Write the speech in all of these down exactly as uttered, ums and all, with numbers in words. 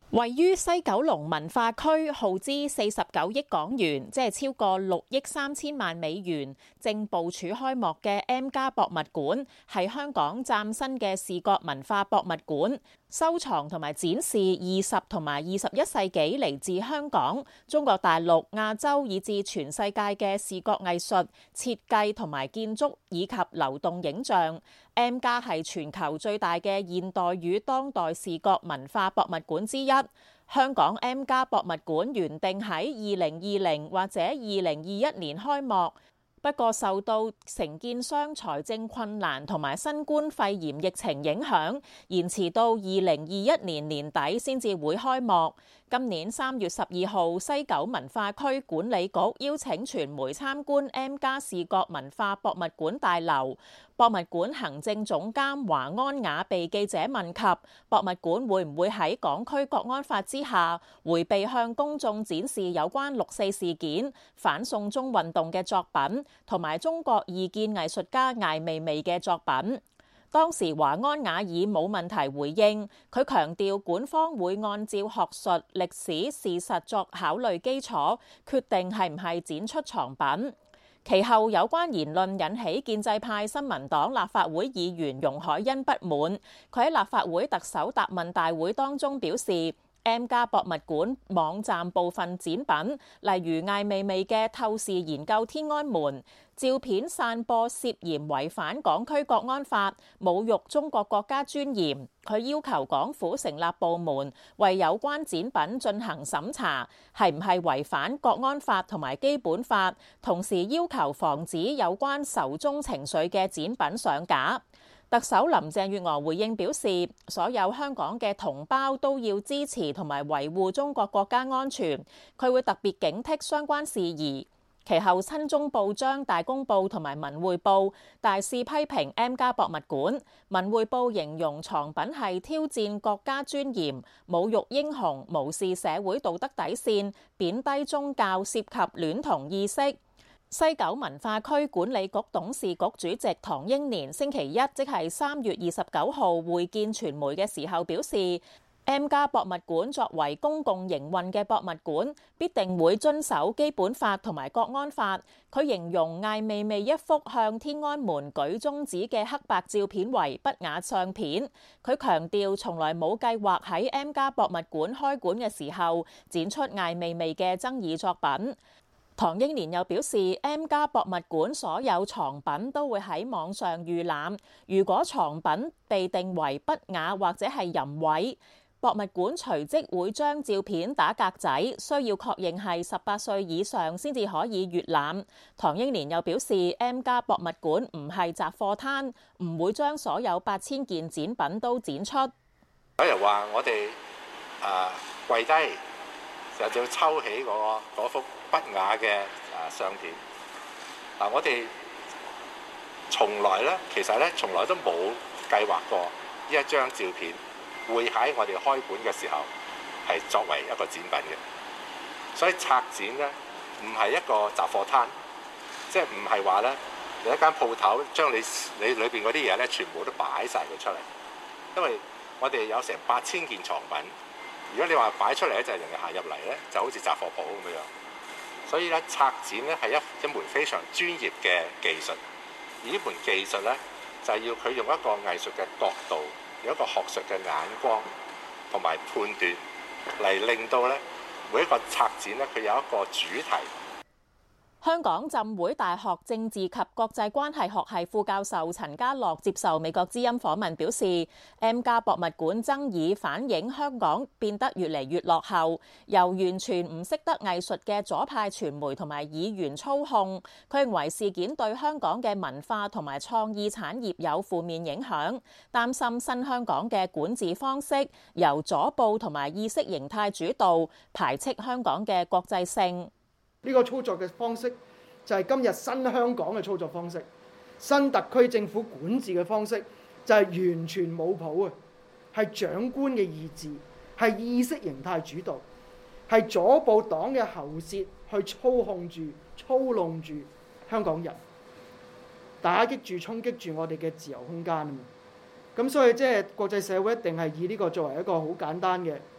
位於西九龍文化區，耗資四十九億港元，即係超過六億三千萬美元，正部署開幕嘅 M+ 博物館，係香港嶄新嘅視覺文化博物館，收藏同埋展示二十同埋二十一世紀嚟自香港、中國大陸、亞洲以至全世界嘅視覺藝術設計同埋建築以及流動影像。M+ 係全球最大嘅現代與當代視覺文化博物館之一。香港 M+ 博物館原定喺二零二零或者二零二一年開幕，不過受到承建商財政困難同埋新冠肺炎疫情影響，延遲到二零二一年年底先至會開幕。今年三月十二號，西九文化區管理局邀請傳媒參觀 M+ 視覺文化博物館大樓。博物館行政總監華安雅被記者問及博物館會唔會喺港區國安法之下迴避向公眾展示有關六四事件、反送中運動嘅作品，同埋中國異見藝術家艾未未嘅作品。當時華安雅以冇問題回應，佢強調館方會按照學術、歷史、事實作考慮基礎，決定係唔係展出藏品。其後有關言論引起建制派新民黨立法會議員容海恩不滿，佢喺立法會特首答問大會當中表示，M+ 博物館網站部分展品，例如艾未未嘅透視研究天安門照片散播涉嫌違反港區國安法，侮辱中國國家尊嚴。佢要求港府成立部門為有關展品進行審查，係唔係違反國安法同埋基本法，同時要求防止有關仇中情緒嘅展品上架。特首林鄭月娥回應表示，所有香港嘅同胞都要支持同埋維護中國國家安全，佢會特別警惕相關事宜。其後親中報章大公報同埋文匯報大肆批評 M+ 博物館，文匯報形容藏品係挑戰國家尊嚴、侮辱英雄、無視社會道德底線、貶低宗教、涉及戀童意識。西九文化區管理局董事局主席唐英年星期一，即係三月二十九號會見傳媒嘅時候表示，M+ 博物館作為公共營運嘅博物館，必定會遵守基本法同埋國安法。佢形容艾未未一幅向天安門舉中指嘅黑白照片為不雅相片。佢強調從來冇計劃喺 M+ 博物館開館嘅時候展出艾未未嘅爭議作品。唐英年又表示 ，M+ 博物館所有藏品都會喺網上預覽，如果藏品被定為不雅或者係淫穢，博物館隨即會將照片打格仔，需要確認係十八歲以上先至可以閲覽。唐英年又表示 ，M+ 博物館唔係雜貨攤，唔會將所有八千件展品都展出。 有人話我哋啊跪低，就就要抽起嗰嗰幅不雅嘅啊相片。嗱，我哋從來咧，其實咧，從來都冇計劃過呢一張照片會喺我哋開館嘅時候係作為一個展品嘅。所以策展咧唔係一個雜貨攤，即係唔係話咧你一間鋪頭將你你裏邊嗰啲嘢咧全部都擺晒佢出嚟，因為我哋有成八千件藏品。如果你話擺出嚟咧，就係人哋行入嚟咧，就好似雜貨鋪咁樣。所以咧，策展咧係一一門非常專業嘅技術。而呢門技術咧，就係要佢用一個藝術嘅角度，有一個學術嘅眼光同埋判斷嚟令到咧每一個策展咧，佢有一個主題。 香港浸會大學政治及國際關係學系副教授陳家樂接受美國之音訪問表示 ，M+ 博物館爭議反映香港變得越嚟越落後，由完全唔識得藝術嘅左派傳媒同埋議員操控。佢認為事件對香港嘅文化同埋創意產業有負面影響，擔心新香港嘅管治方式由左報同埋意識形態主導，排斥香港嘅國際性。 呢個操作嘅方式就係今日新香港嘅操作方式，新特區政府管治嘅方式就係完全冇譜啊！係長官嘅意志，係意識形態主導，係左部黨嘅喉舌去操控住、操弄住香港人，打擊住、衝擊住我哋嘅自由空間啊！咁所以即係國際社會一定係以呢個作為一個好簡單嘅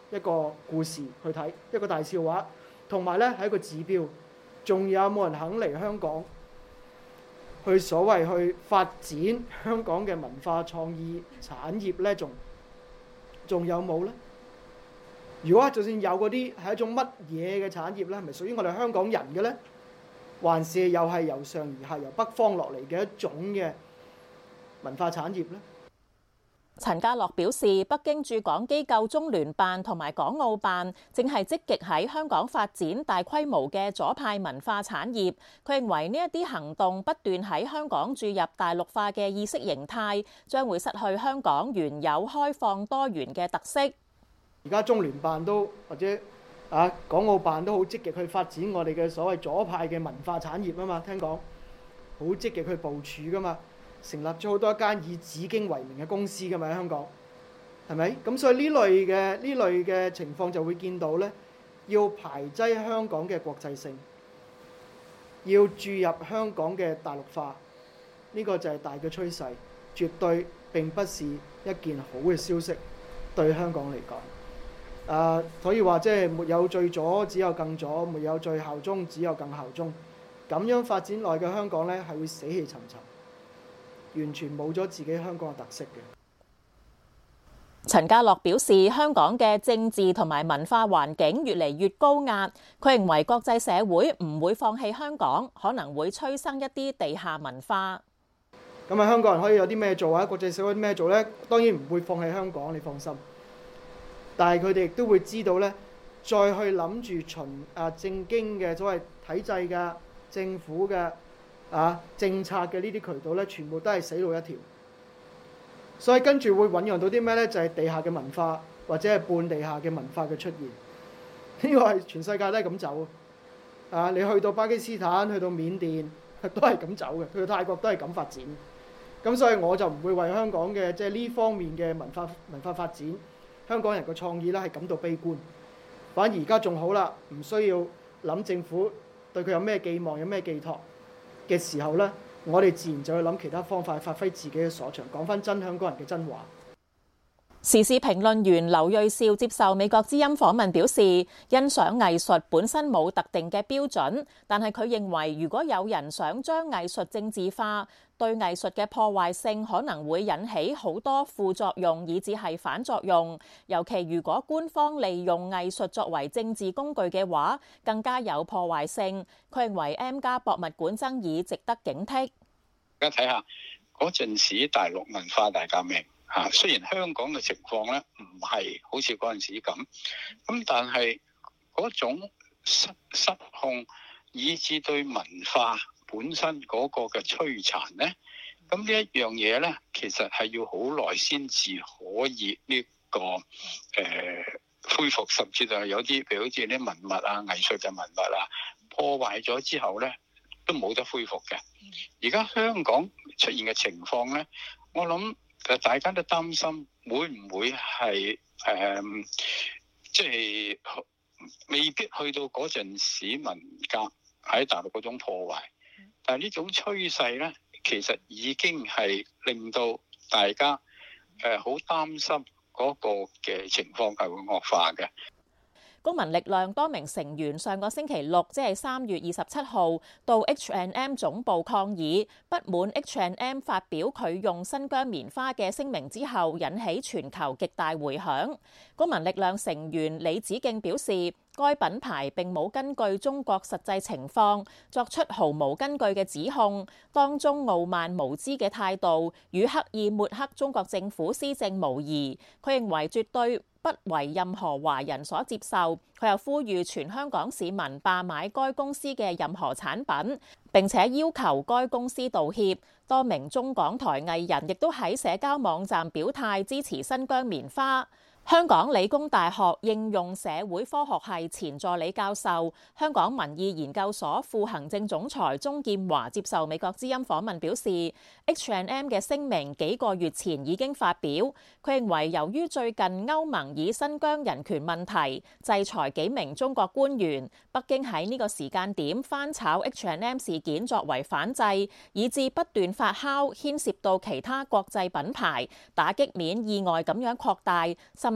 一個故事去睇，一個大笑話，同埋咧係一個指標。仲有冇人肯嚟香港去所謂去發展香港嘅文化創意產業咧？仲仲有冇咧？如果就算有嗰啲係一種乜嘢嘅產業咧，係咪屬於我哋香港人嘅咧？還是又係由上而下由北方落嚟嘅一種嘅文化產業咧？ 陳家樂表示，北京駐港機構中聯辦同埋港澳辦正係積極喺香港發展大規模嘅左派文化產業。佢認為呢一啲行動不斷喺香港注入大陸化嘅意識形態，將會失去香港原有開放多元嘅特色。 而家中聯辦都或者啊港澳辦都好積極去發展我哋嘅所謂左派嘅文化產業啊嘛，聽講好積極去部署噶嘛，成立咗好多一間以紫荊為名嘅公司噶嘛喺香港，係咪？咁所以呢類嘅呢類嘅情況就會見到咧，要排擠香港嘅國際性，要注入香港嘅大陸化，呢個就係大嘅趨勢，絕對並不是一件好嘅消息對香港嚟講。誒、uh, 可以話即係沒有最左，只有更左；沒有最效忠，只有更效忠。咁樣發展內嘅香港咧，係會死氣沉沉，完全冇咗自己香港嘅特色嘅。 陳家樂表示，香港嘅政治同埋文化環境越嚟越高壓，佢認為國際社會唔會放棄香港，可能會催生一啲地下文化。 咁啊，香港人可以有啲咩做啊？國際社會有啲咩做咧？當然唔會放棄香港，你放心。但係佢哋亦都會知道咧，再去諗住循啊正經嘅所謂體制嘅政府嘅啊政策嘅呢啲渠道咧，全部都係死路一條。所以跟住會醖釀到啲咩咧？就係地下嘅文化或者係半地下嘅文化嘅出現。呢個係全世界都係咁走啊！你去到巴基斯坦、去到緬甸都係咁走嘅，去到泰國都係咁發展。咁所以我就唔會為香港嘅即係呢方面嘅文化文化發展，香港人嘅創意咧係感到悲觀，反而而家仲好啦，唔需要諗政府對佢有咩寄望、有咩寄託嘅時候咧，我哋自然就去諗其他方法，發揮自己嘅所長，講翻真香港人嘅真話。 時事評論員劉銳紹接受美國之音訪問表示，欣賞藝術本身冇特定嘅標準，但係佢認為如果有人想將藝術政治化，對藝術嘅破壞性可能會引起好多副作用，以至係反作用。尤其如果官方利用藝術作為政治工具嘅話，更加有破壞性。佢認為 M+ 博物館爭議值得警惕。 而家睇下嗰陣時大陸文化大革命。嚇，雖然香港嘅情況咧唔係好似嗰陣時咁，咁但係嗰種失失控，以至對文化本身嗰個嘅摧殘咧，咁呢一樣嘢咧，其實係要好耐先至可以呢、這個誒、呃、恢復，甚至就係有啲譬如好似啲文物啊、藝術嘅文物啊，破壞咗之後咧，都冇得恢復嘅。而家香港出現嘅情況咧，我諗。大家都擔心會唔會係誒，即係未必去到嗰陣時文革喺大陸嗰種破壞，但係呢種趨勢咧，其實已經係令到大家誒好擔心嗰個嘅情況係會惡化嘅。 公民力量多名成員上個星期六，即係三月二十七號，到 H and M 總部抗議，不滿 H and M 發表佢用新疆棉花嘅聲明之後，引起全球極大迴響。公民力量成員李梓敬表示，該品牌並冇根據中國實際情況作出毫無根據嘅指控，當中傲慢無知嘅態度與刻意抹黑中國政府施政無疑。佢認為絕對不為任何華人所接受。佢又呼籲全香港市民罷買該公司嘅任何產品，並且要求該公司道歉。多名中港台藝人亦都喺社交網站表態支持新疆棉花。香港理工大學應用社會科學系前助理教授、香港民意研究所副行政總裁鍾劍華接受美國之音訪問表示 ，H and M 嘅聲明幾個月前已經發表。佢認為由於最近歐盟以新疆人權問題制裁幾名中國官員，北京喺呢個時間點翻炒 H and M 事件作為反制，以致不斷發酵，牽涉到其他國際品牌，打擊面意外咁樣擴大，甚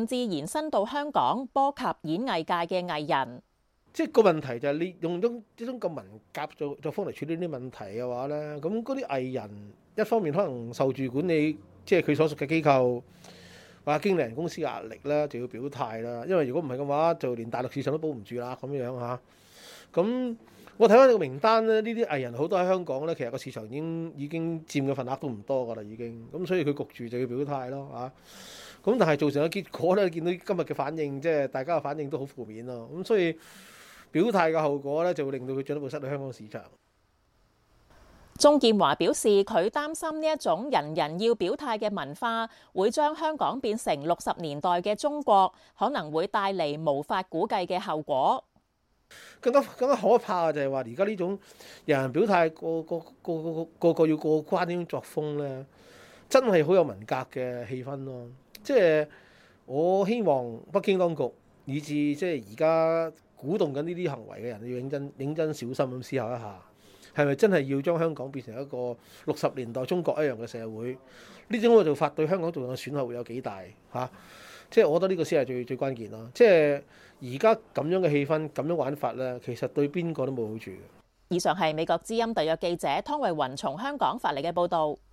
甚至延伸到香港，波及演藝界嘅藝人。 即係個問題就係你用咗呢種咁文革作作風嚟處理呢啲問題嘅話咧，咁嗰啲藝人一方面可能受住管理，即係佢所屬嘅機構或者經理人公司嘅壓力啦，就要表態啦。因為如果唔係嘅話，就連大陸市場都保唔住啦咁樣嚇。咁我睇翻呢個名單咧，呢啲藝人好多喺香港咧，其實個市場已經已經佔嘅份額都唔多噶啦，已經。咁所以佢焗住就要表態咯嚇。咁但係造成嘅結果咧，見到今日嘅反應，即係大家嘅反應都好負面咯。咁所以表態嘅後果咧，就會令到佢進一步失去香港市場。 鍾劍華表示，佢擔心呢一種人人要表態嘅文化，會將香港變成六十年代嘅中國，可能會帶嚟無法估計嘅後果。 更加更加可怕嘅就係話，而家呢種人人表態，個個個個個個要過關呢種作風咧，真係好有文革嘅氣氛咯。即係我希望北京當局以至即係而家鼓動緊呢啲行為嘅人，要認真認真小心咁思考一下，係咪真係要將香港變成一個六十年代中國一樣嘅社會？呢種嘅做法對香港做嘅損害會有幾大嚇？啊，即係我覺得呢個先係最最關鍵咯。即係而家咁樣嘅氣氛、咁樣玩法咧，其實對邊個都冇好處嘅。 以上係美國之音特約記者湯慧雲從香港發嚟嘅報導。